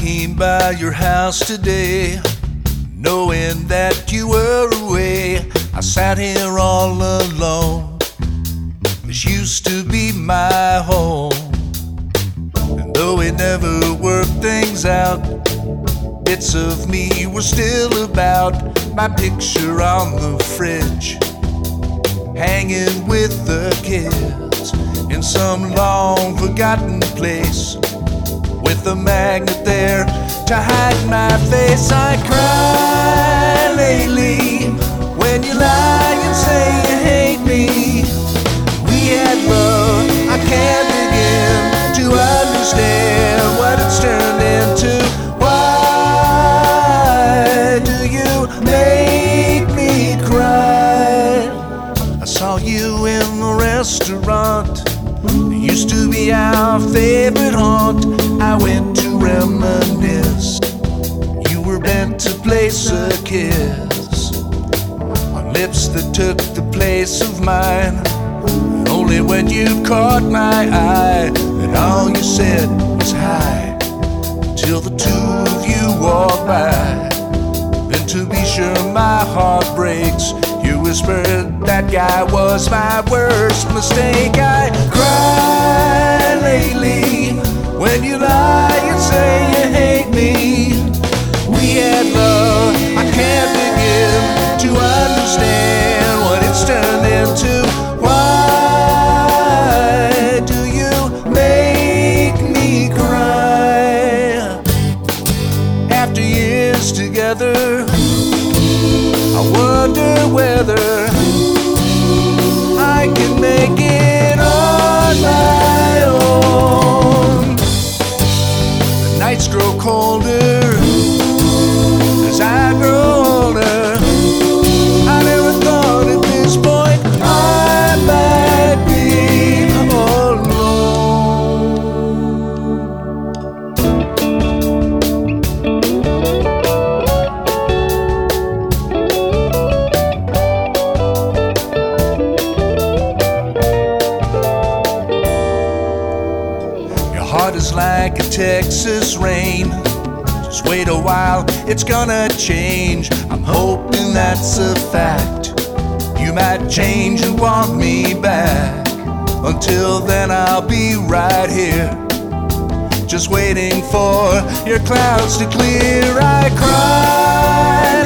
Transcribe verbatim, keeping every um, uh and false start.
came by your house today, knowing that you were away. I sat here all alone. This used to be my home, and though we never worked things out, bits of me were still about. My picture on the fridge, hanging with the kids in some long forgotten place, with a magnet there to hide my face. I cry lately when you lie and say you hate me. We had love, I can't begin to understand what it's turned into. Why do you make me cry? I saw you in the restaurant, it used to be our favorite haunt. I went to reminisce, you were bent to place a kiss on lips that took the place of mine. Only when you caught my eye, and all you said was hi, till the two of you walked by. Then to be sure my heart breaks, you whispered that guy was my worst mistake. I cry lately when you lie and say you hate me. We had love, I can't begin to understand what it's turned into. Why do you make me cry? After years together, I wonder whether I can make it on my own. The nights grow colder as I grow older. I never thought at this point I might be heart is like a Texas rain. Just wait a while, it's gonna change. I'm hoping that's a fact. You might change and want me back. Until then I'll be right here, just waiting for your clouds to clear. I cry